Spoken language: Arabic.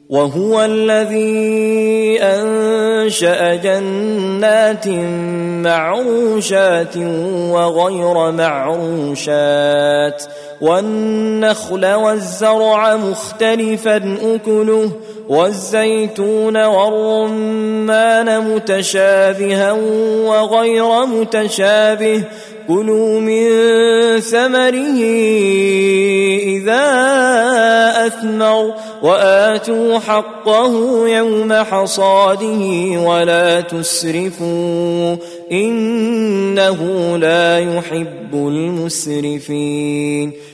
وهو الذي أنشأ جنات معروشات وغير معروشات والنخل والزرع مختلفا أكله والزيتون والرمان متشابها وغير متشابه كلوا من ثمره إذا أثمر وآتوا حقه يوم حصاده ولا تسرفوا إنه لا يحب المسرفين.